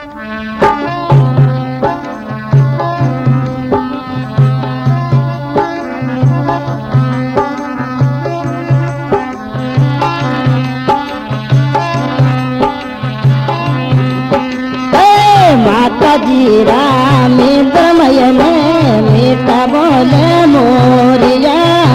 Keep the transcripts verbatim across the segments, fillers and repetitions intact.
माता जी रामेंद्रमय में मीठा बोले मोरिया।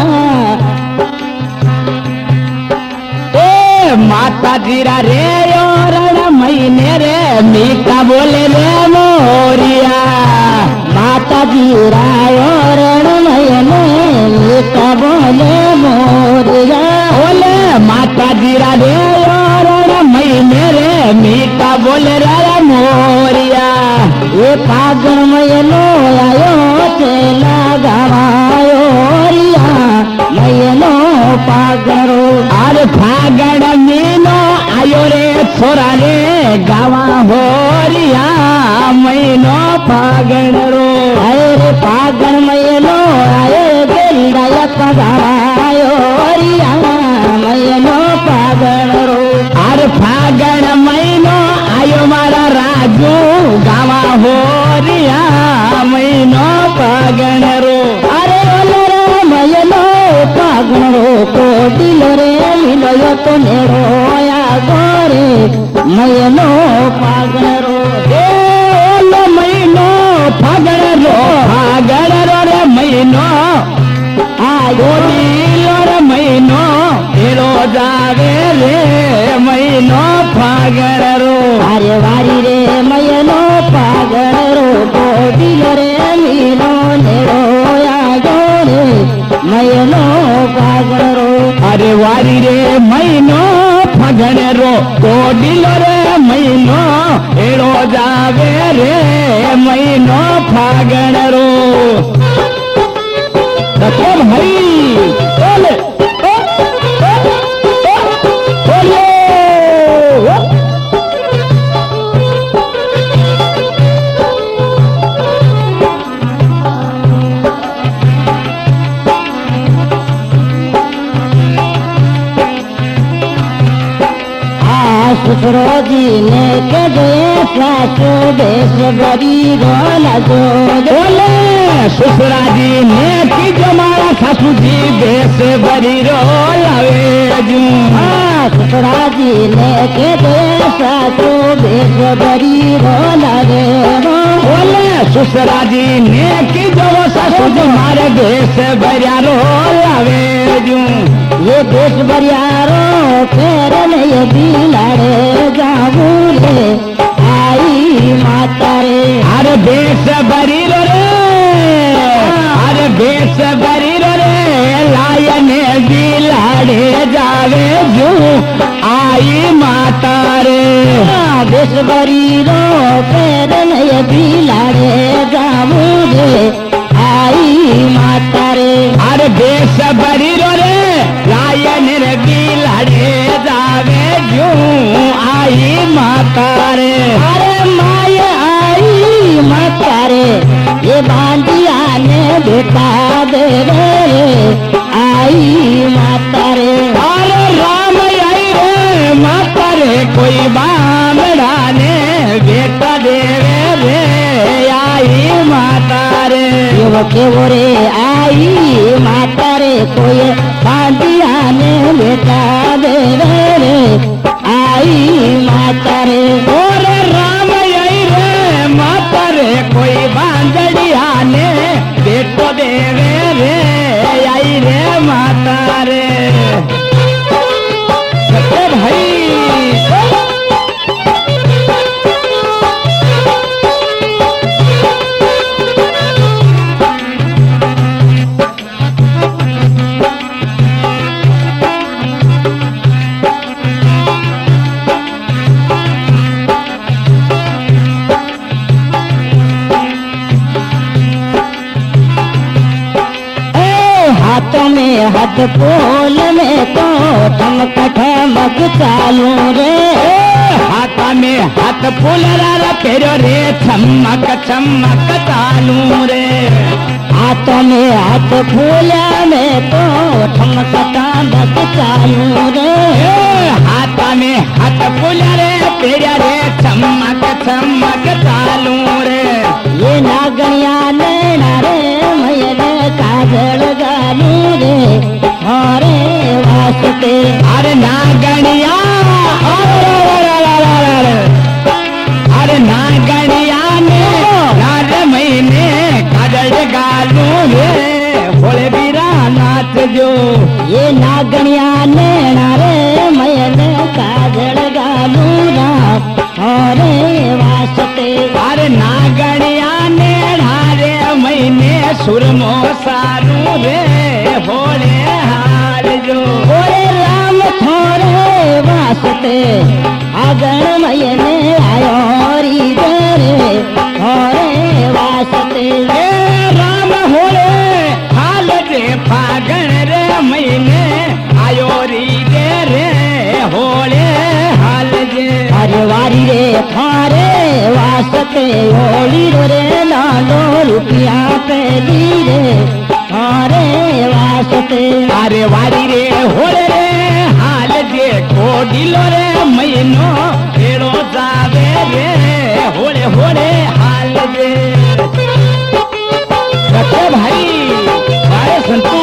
ए माता जीरा रे और महीने रे मीठा बोले रे मोरिया। माता जी रायोरणमय में मीठा बोले मोरिया। बोले माता जीरा रे और महीने रे मीठा बोले रे मोरिया। ये फागुनमय लो आयो चेला गवायो रिया मयनो फागरो। अरे फागण मीनो आयो रे छोरा रे गावा होरिया महीनो फागण रो। अरे फागण मयनो आयो गेंदा पगायो रिया मयनो फागण रो। अरे फागण महीनो आयो मारा राजू गावा होरिया महीनो फागण रो। अरे ओले मयनो फागण रो कोटिलो रे मिलो तो नेड़ो या गोरे मयनो फागण रो। ए ओले महीनो फागण रो फागण रो रे महीनो आयो नीलो रे महीनो एरो जावे रे महीनो फागण रो। अरे वारी रे मयनो फागण रो कोटिलो रे मिलो नेड़ो या गोरे मयनो फागण रो। अरे वारी रे महीनो फागण रो कोडिलो रे महीनो एड़ो जावे रे महीनो फागण रो। देखो भाई बोले बोले ससुरो जी ने के दे सासु बेस बड़ी रोला जो बोले ससुरा जी ने की जमाना सासू जी बेस बड़ी रो लावे जू। हाँ ससुरा जी ने के दे सासु बेस बड़ी रोला रे रो। बोले ससुरा जी ने की जो सासू जी मारे बेस बरिया रो लावे जू। ये बेस बरिया रो फेर नहीं बिलाड़े जाऊ रे आई माता रे। अरे बेस बरी रो रे अरे बेस बरी रो रे लायन बिलाड़े जावे जू आई माता रे। बेस बरी रो फेर नहीं बिलाड़े जाऊ रे आई माता रे। अरे बेस बरी रो रे लायन रे बिलाड़े जावे जू आई माता रे। अरे माय आई माता रे ये बांधिया ने बेटा दे रे आई माता रे। अरे राम आई रे माता रे कोई बामड़ा ने बेटा देवे रे आई माता रे। ये के वो रे आई माता रे कोई बांधिया ने बेटा दे रे आई माता रे। और राम आई रे माता रे कोई बांधड़िया ने बेटो देवे रे आई रे माता रे। सत्य भाई हाथों में हाथ फूल में तो ठमक ठमक चालू रे। हाथा में हाथ फूल रा फेरो रे चमक चमक चालू रे। हाथों में हाथ फूल में तो ठमक ठमक चालू रे। हाथा में हाथ फूल रे फेरो रे चमक चमक सुरमो सारू रे होले हाल जो बोले राम थोरे वास्ते आगण मयने आयो री रे थोरे वास्ते ए राम होले हाल रे फागण रे महीने आयो री दे रे होले हाल जे अरे वारी रे थारे वास्ते होली रे नानो रुपया पेली रे थारे वास्ते अरे वारी रे होले रे हाल जे कोडिलो रे महीनो एड़ो जावे रे होले होले हाल जे रखे भाई अरे संतू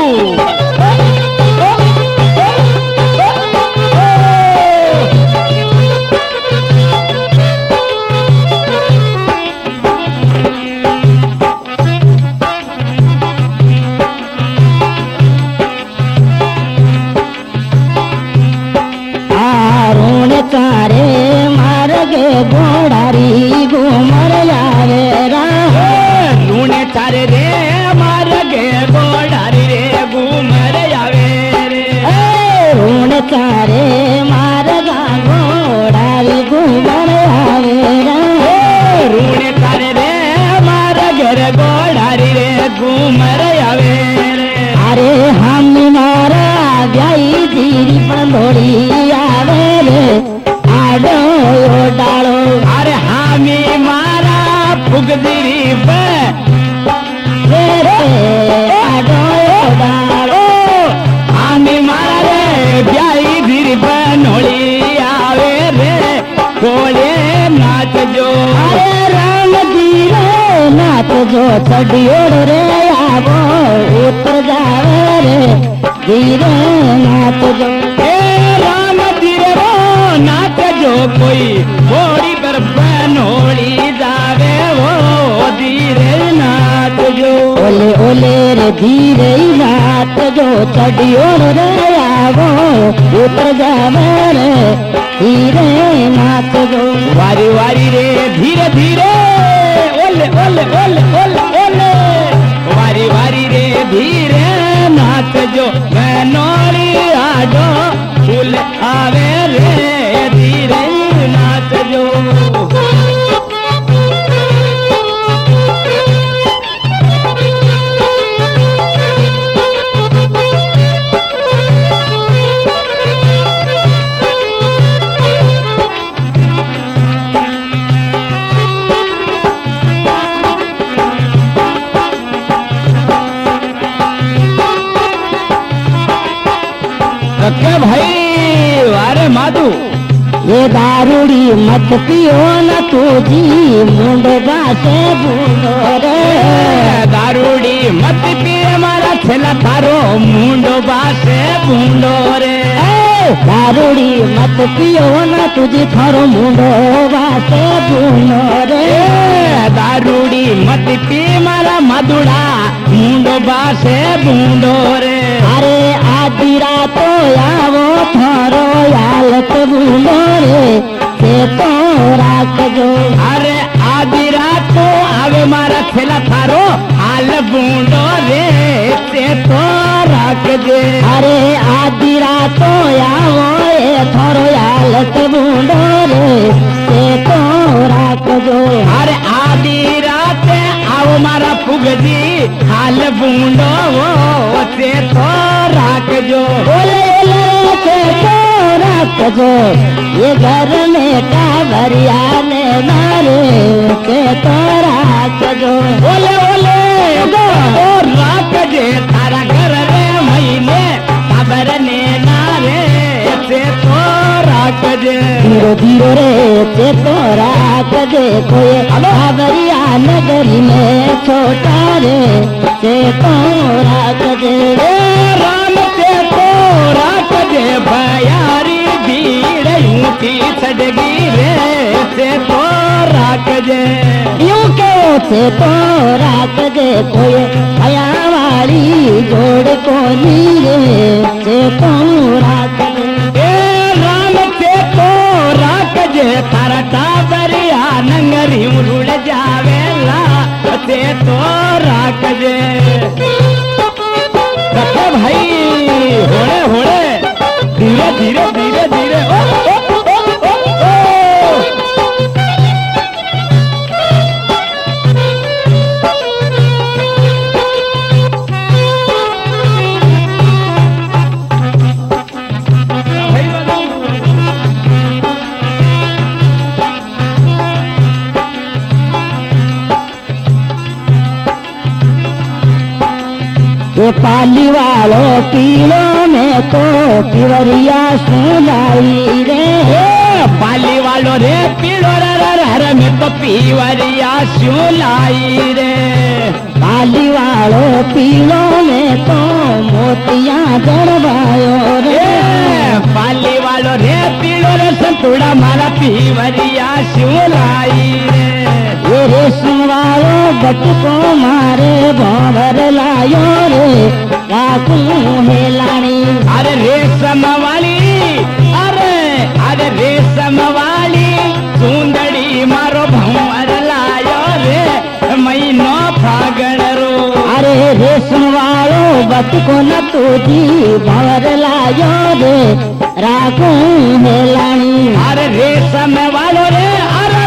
तारे मार गे घोड़ारी घूमर जावे रा लूने तारे रे मार गे घोड़ारी रे घूमर जावे रे रून तारे मार गा घोड़ारी घूमर जावे रा लूने तारे रे मार गे घोड़ारी रे घूमर जावे रे अरे हम मारा जाई धीरी बंधोड़ी आवे रे आडो डालो अरे हामी मारा फुगदिरी पे रे रे आडो डालो हामी मारा रे ब्याई धीरी बनोड़ी आवे रे कोले नाच जो अरे राम धीरे नाच जो चढ़ियो रे आवो उतर जावे रे धीरे नाच जो ए राम धीरे रो नाच जो कोई घोड़ी पर बनोड़ी जावे वो धीरे नाच जो ओले ओले रे धीरे नाच जो चढ़ियो रे आवो उतर जावे रे धीरे नाच जो वारी वारी रे धीरे धीरे ओले ओले ओले ओले ओले वारी वारी रे धीरे नाच जो मैं नोड़ी आडो फूल आवे रे धीरे नाच जो रखे भाई अरे माधु ये दारूड़ी मत पियो न तुझी मुंडो बासे बूंदो रे दारूड़ी मत पिए मारा छेला थारो मुंडो बासे बूंदो रे दारूड़ी मत पियो न तुझी थारो मुंडो बासे बूंदो रे दारूड़ी मत पी मारा मधुड़ा मुंडो बासे बूंदो रे अरे आधी रातो आवो थारो यालत बूंदो रे से तो राख जो अरे आधी रात को आवे मारा छेला थारो हाल बूंदो रे से तो राख जे अरे आधी रातो आवो ए थारो यालत बूंदो रे से तो राख जो अरे आधी रात आओ मारा फुगजी हाल बूंदो वो से तो राख जो बोले बोले से तो राख जो ये घर में कावरिया ने मारे से तो राख जो बोले बोले और राख जे थारा घर रे महीने खबर ने नारे से तो राख जे धीरो धीरो रे से तो राख जे कोई कावरिया नगरी में छोटा रे से तो राख जे ए राम से तो राख जे भयारी भीड़ ऊँची सडगी रे से तो राख जे यूं के से तो राख जे कोई हया वाली जोड़ को नीरे से तो राख जे ए राम से तो राख जे थारा टाबरिया नंगरी उड़ जावेला से तो राख राखजे रखे भाई होड़े होड़े धीरे धीरे धीरे धीरे ओ, ओ, ओ, ओ, ओ, ओ। ये पाली वालो पीलो में तो पिवरिया सुनाई रे ए, पाली वालो रे पीलो रे रे रे रे में तो पीवरिया सुलाई रे पाली वालो पीलो में तो मोतिया जड़वायो रे ए, पाली वालो रे पीलो रे संतुड़ा मारा पीवरिया सुलाई रे ये रेशम वालो बट को मारे भंवर लायो रे काकू हेलानी अरे रेशम वाली अरे अरे रेशम वाली सुंदड़ी मारो भंवर लायो रे महीनो फागण रो अरे रेशम वालो बट को न तुझी भंवर लायो रे राकू हेलानी अरे रेशम वालो रे अरे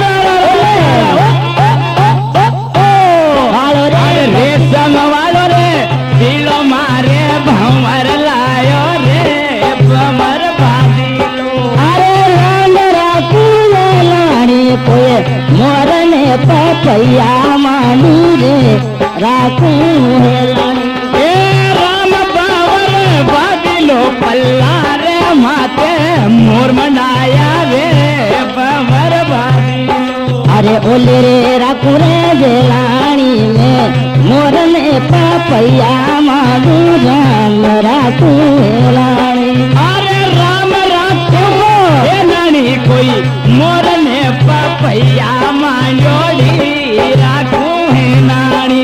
वालो रे अरे रेशम वालो रे दिलो मारे भंवर लायो रे भंवर बादिलो अरे राम राकू हेलानी कोई मोरने पपैया मानी रे राकू हेलानी ए राम बावर बादिलो पल्ला रे माते मोर मनाया रे भंवर बादिलो अरे ओले रे राकू रे जेलानी में मोरने पपैया मानू राम राकू हेलानी अरे राम राखो हे नानी कोई मोर ने पपैया मांजोड़ी राखो है नानी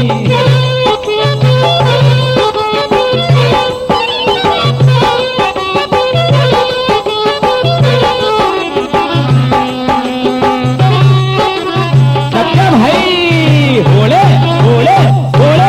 सत्य भाई होले होले होले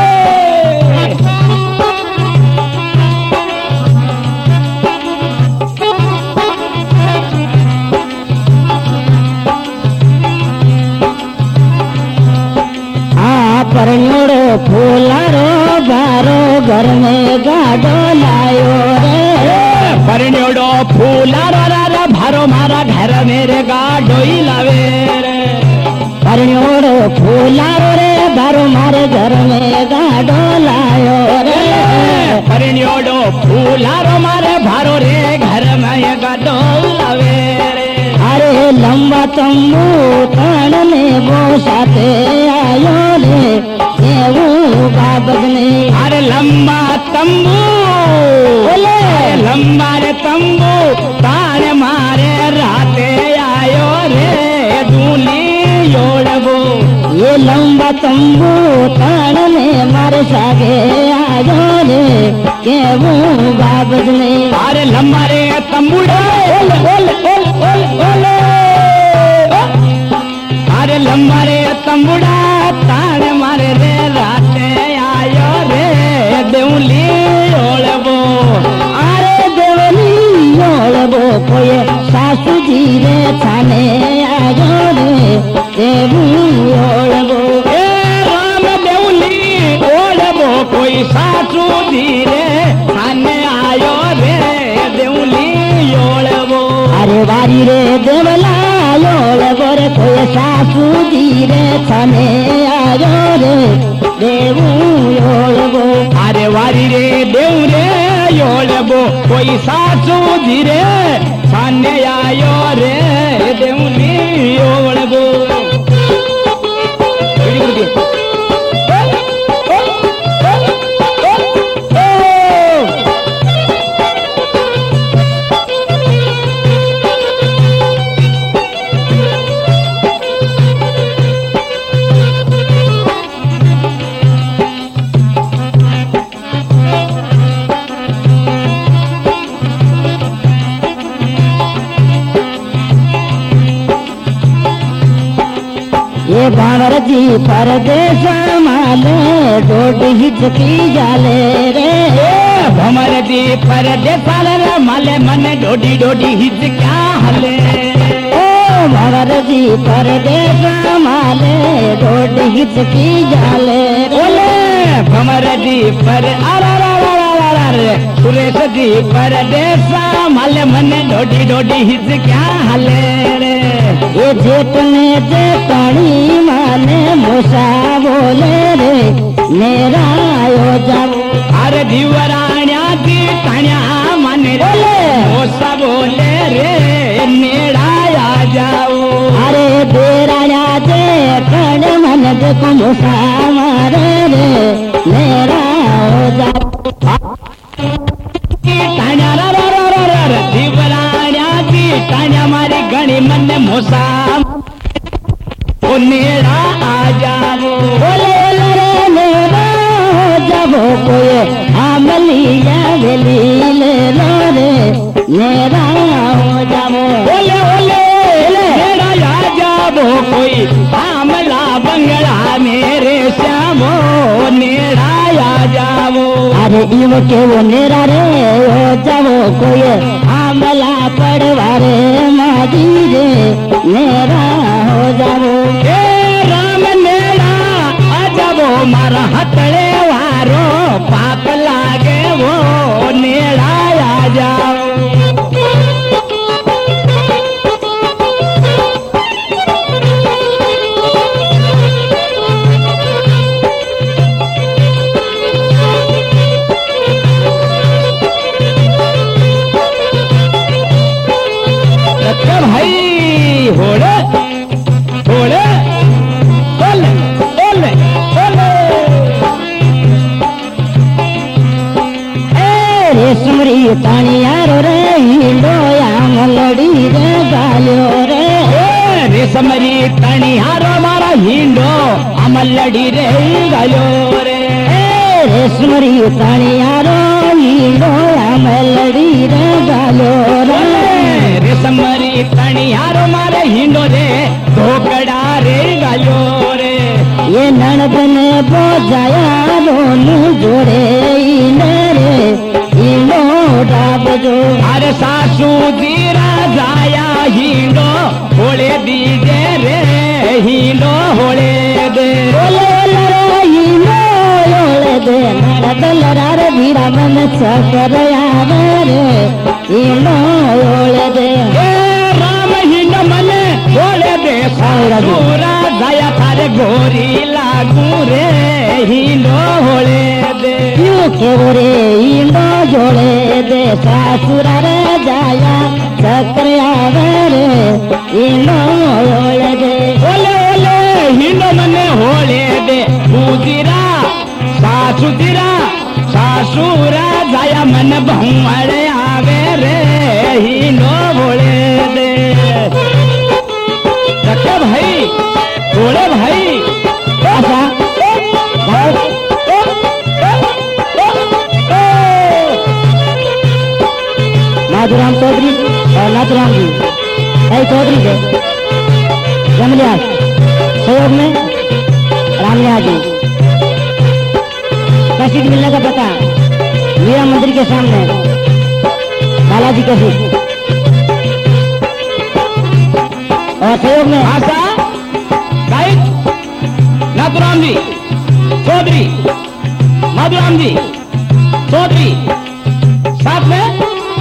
परण्योड़ो फूलारो बारो घर में गाडो लायो रे परण्योड़ो फूला रा रा रा भारो मारा घर मेरे गाडो ही लावे रे परण्योड़ो फूलारो रे बारो मारे घर में गाडो लायो रे परण्योड़ो फूला रो मारे भारो रे घर में गाडो लावे रे अरे लंबा तंबू तान में वो साथे आयो रे देवू बाबग ने अरे लंबा तंबू बोले लंबा रे तंबू तान मारे राते आयो रे दूली योड़बो ये लंबा तंबू तान में मारे सागे आयो रे देवू बाबग ने अरे लंबा रे तंबूड़ा ओले ओले ओले ओले ओले अरे लंबा रे तंबूड़ा तान मारे रे राते आयो रे देउली ओळबो अरे देवनी योड़बो कोई सासू जी रे थाने आयो रे देवू योड़बो ए राम देउली ओळबो कोई सासू धीरे थाने आयो रे देउली ओळबो अरे वारी रे देवला योड़बो रे कोई सासू जी रे थाने आयो रे देवू योड़बो अरे वारी रे देव रे योळबो कोई सासू धीरे थाने आयो रे देउली ओळबो ये बावर जी परदेश माले डोडी हिचकी जाले रे भमर जी परदेश रे माले मने डोडी डोडी हिच क्या हले ओ बावर जी परदेश माले डोडी हिचकी जाले बोले भमर जी पर अरे सुरेश जी परदेश माले मने डोडी डोडी हिच क्या हले रे ये जेठ ने जेठानी माने मोसा बोले रे मेरा आयो जाओ अरे दीवराण्या की टाण्या माने रे मोसा बोले रे मेरा आ जाओ अरे देराया जेठन मन देखो मोसा मारे रे मेरा आयो जाओ टाण्या रे दीवराण्या की टाण्या मारी गणी मन मोसा ओ नेड़ा आ जाओ बोले रे मेरा हो जाओ कोई आमलिया वेली ले लो रे मेरा हो जाओ बोले बोले नेड़ा आ जाओ कोई आमला बंगला मेरे श्यामो नेड़ा आ जाओ अरे इव के वो नेरा रे हो जाओ कोई आमला पड़वारे मादी रे मेरा हो जाओ ए राम नेड़ा आ जाओ मारा हथड़े वारो पाप लागे वो नेड़ा आ जाओ भाई होड़े होड़े बोले बोले बोले ए रेशमरी तानी यारो रे हिंडोया मलड़ी रे गालो रे ए रेशमरी तणी हारो मारा हिंडो अमलड़ी रे गालो रे ए रेशमरी तानी यारो हिंडोया मलड़ी रे गालो रे रेशमरी तणी हारो मारे हिंडो रे धोकड़ा रे गालो रे ये ननद ने बोझाया दोनों जोड़े इने रे इनो डाब जो अरे सासू जीरा जाया हिंडो होले दीजे रे हिंडो होले दे बोले रे इनो योले दे ननद लरार भीड़ा मन चकर आवे रे इनो योले दे ए राम हिंडो मने होले दे सासूरा जाया थारे गोरी लागू रे हिंडो होले दे क्यों के रे इनो जोड़े दे सासुरा रे जाया चकर आवे रे इनो योले दे ओले ओले हिंडो मने होले दे बूजीरा सासू जीरा सासूरा जाया मन भंवड़े आवे रे हिंडो होले दे रखे भाई बोले भाई आशा बहुत नाथुराम चौधरी और नाथुराम जी भाई चौधरी से जमलिया सहयोग में रामलिया जी कैसेट मिलने का पता मीरा मंदिर के सामने बालाजी कैसेट और सहयोग में आशा गायक नाथुराम जी चौधरी माधुराम जी चौधरी साथ में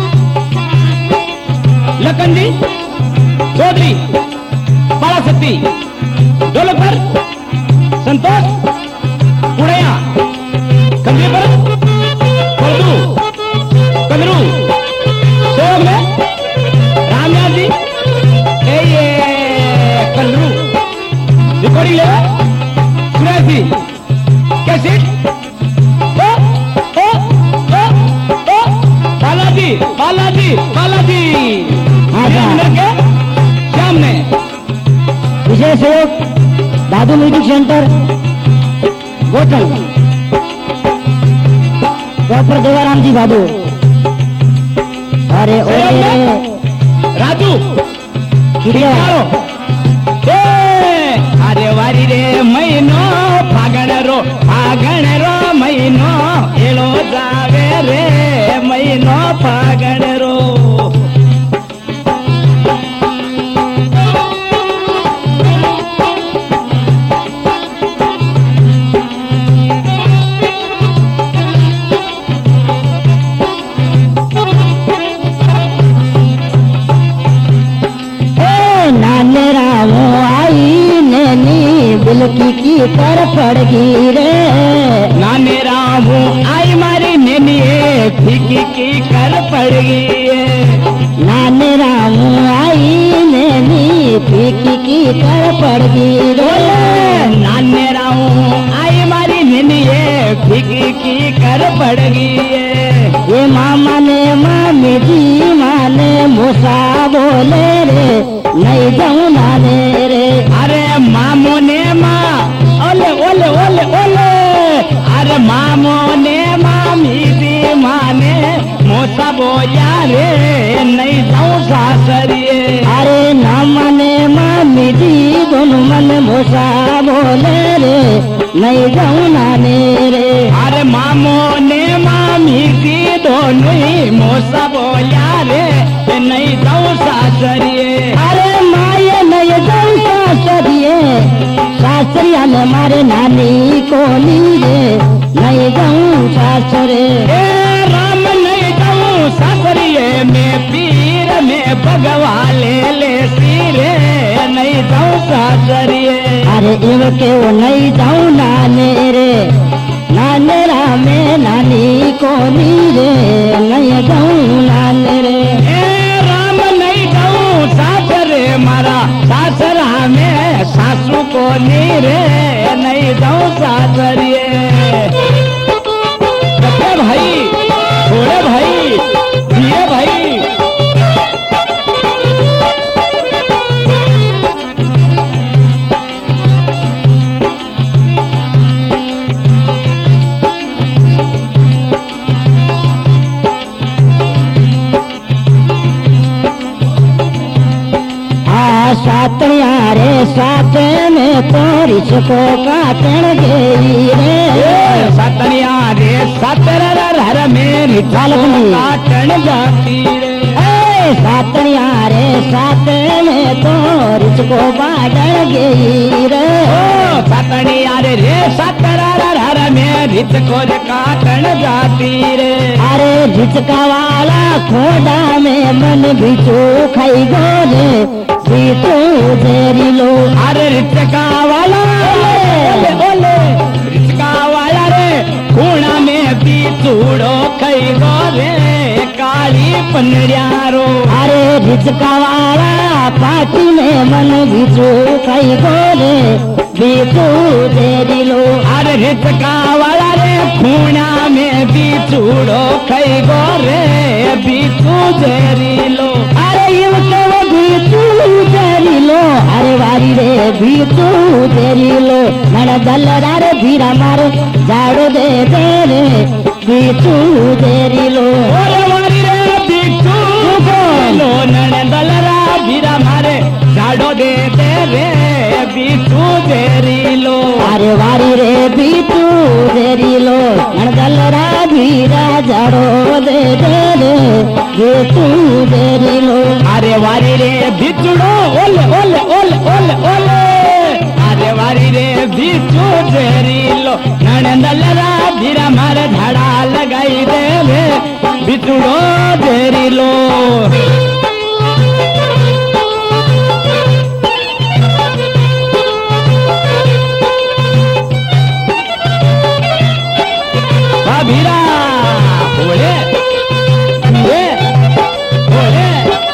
लखन जी चौधरी बाला शक्ति ढोलक पर संतोष पुड़ैया कंधे पर फलदू कंदरू सहयोग में रामयार जी ए ये कंदरू रिकॉर्डिंग ले सुरेश जी कैसेट ओ ओ ओ ओ बालाजी बालाजी बालाजी के सामने विशेष सहयोग Dadu music centre Gothal proper Devaram ji बाबू अरे ओरे राजू खिड़िया ए, अरे वारी रे महीनो फागण रो फागण रो महीनो एलो जावे रे महीनो फागण रो बिलकी की कर पड़गी रे नाने रामू आई मारी नैनी फीकी की कर पड़गी नाने रामू आई नैनी फीकी की कर पड़गी रे नाने रामू आई मारी नैनी फीकी की कर पड़गी ये मामा ने मामी जी माने मूसा बोले रे नहीं जाऊं नाने रे अरे मामो ने माँ ओले ओले ओले ओले अरे मामो ने मामी दी माने मोसा बोया रे नहीं जाऊं सासरिए अरे ना माने मामी जी दोनों मन मोसा बोले रे नहीं जाऊं नाने रे अरे मामो ने मामी दी दोनों ही मोसा बोया रे नहीं जाऊं सासरिए अरे माये नहीं जाऊं सासरिए सासरिया ने मारे नानी को नीरे नहीं जाऊं सासरे ए राम नहीं जाऊं सासरिए में पीर में भगवा ले ले सीरे नहीं जाऊं सासरिए अरे इव के वो नहीं जाऊं नाने रे नाने रामे नानी को नीरे नहीं जाऊं नाने रे ए राम नहीं जाऊं सासरे मारा सासरा में सासू को नीरे नहीं जाऊं सासरिए भाई छोड़े भाई दिए भाई सातया रे सात में तो रिसको काटन गई रे सतनिया रे सतर हर मेरी काटन जाती रे सातया रे सात में तो रिसको बाटन गई रे सतनिया रे रे सतर हर मेरी को काटन जाती रे अरे रिचका वाला खोड़ा में मन बिचू खाई गोरे बीतू तेरी लो अरे रिचका वाला बोले रिचका वाला रे खूणा में बीचूड़ो खई गो रे काली पनरियारो अरे रिचका वाला पाटी में मन बिचू खाई गोरे बीतू तेरी लो अरे रिचका वाला रे खूणा में बीचूड़ो खई गो रे बीचू तेरी लो अरे युव तो बीतू तेरी लो अरे वारी रे बीतू तेरी लो मन दलरा रे भीरा मारो झाड़ो दे दे रे बीतू तेरी लो अरे वारी रे बीतू लो नन दलरा भीरा मारे झाड़ो दे दे रे बीतू तेरी लो अरे वारी रे बीतू तेरी लो मन दलरा भीरा झाड़ो दे दे रे बीतू तेरी लो अरे वारी रे बिचुड़ो ओले ओले ओले ओले ओले अरे वारी रे बिचू तेरी लो ननदलरा भीरा मारे झाड़ा लगाई दे रे बिचुड़ो तेरी लो भीरा बोले बोले बोले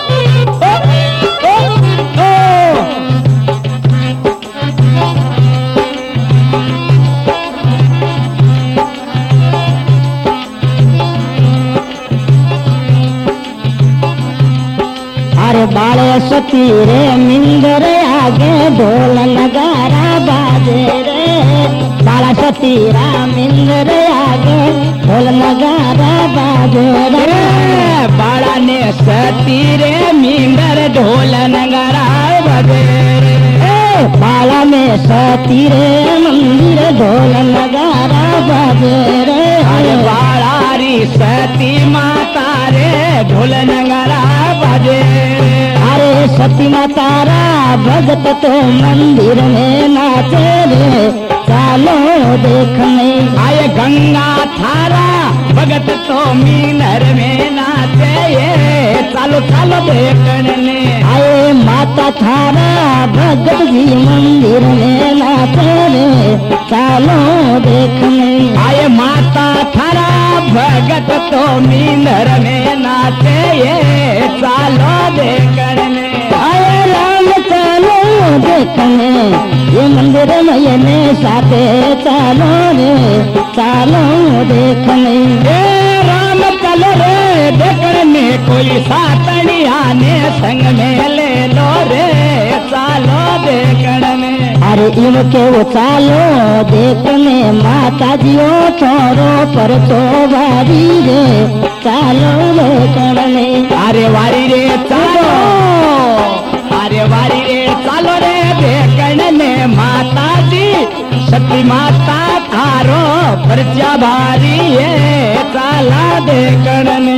अरे बाले सती रे मिंदर आगे ढोल नगारा बाजे रे बाला सती राम मिंदर आगे ढोल नगारा बाजे रे बाड़ा ने सती रे मिंदर ढोल नगारा बजे रे बाला में सती रे मंदिर ढोल नगारा बाजे रे अरे बाळारी सती माता रे ढोल नगारा बाजे अरे सती मातारा भगत तो मंदिर में नाचे रे चालो देखने आए गंगा थारा भगत तो मीनर में नाचे ये चालो चालो देखने आए माता थारा भगत जी मंदिर में नाचे रे चालो देखने आए माता थारा भगत तो मीनर में नाचे ये चालो देखने आए राम चालो देखने ये मंदिर में ये ने साथे चालो रे चालो देखने ए राम चलो रे देखने कोई सातनिया ने संग में ले लो रे चालो देखने अरे इनके वो चालो देखने माता जियो छोरो पर तो बारी रे चालो देखने अरे वारी रे चालो अरे वारी रे चालो रे देखने माता जी सती माता थारो पर्चा भारी है चाला देखने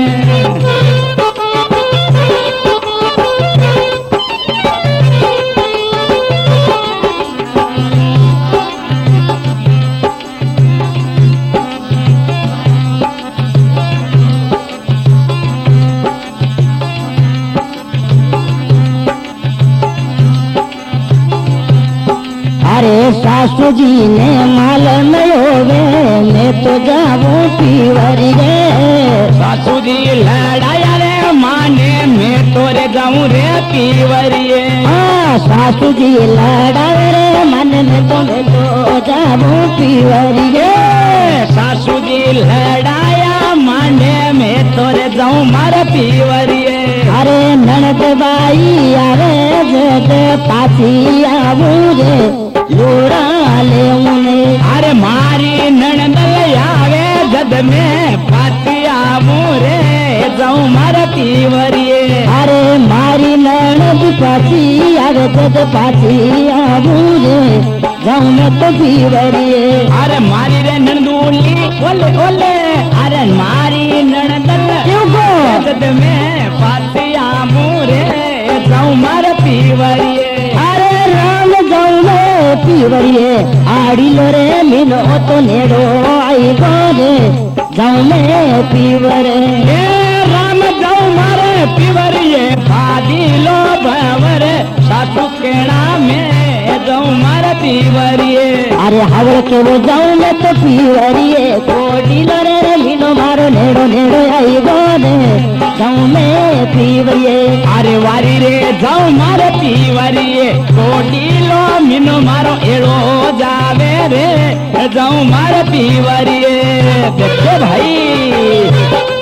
अरे सासू जी ने माल नयोगे मैं तो जाऊं पीवरी रे सासू जी लड़ाया रे माने मैं तोरे जाऊं रे पीवरिए हाँ सासू जी लड़ाए रे मन में तो मैं तो जाऊं पीवरी रे सासू जी लड़ाया माने में तोरे जाऊं मार पीवरिए अरे ननद बाई अरे जद पाची आऊं रे लोड़ा ले उन्हें अरे मारी ननद आवे जद में पाती आऊं रे जाऊं मार पीवरिए अरे मारी ननद पाची अरे जद पाची आऊं रे जाऊं मैं तो पीवरिए अरे मारी रे नंदूली ओले ओले अरे मारी ननद क्यों को जद में पाती आऊं रे जाऊं मार पीवरिए अरे राम जाऊं मैं पीवरिए आड़ी लो रे मिलो तो नेड़ो आई गो रे जाऊं मैं पीवरे ए राम जाऊं मारे पीवरिए भादी लो भवर सासू केड़ा में जाऊं मारे पीवरिए अरे हावड़ के वो जाऊं मैं तो पीवरिए कोडी लो रे रे मिलो मारो नेड़ो नेड़ो आई गो रे जाऊं मैं पीवरिए अरे वारी रे जाऊं मारे पीवरिए कोडी लो मिनो मारो एड़ो जावे रे जाऊं मारे पीवरिए देखो भाई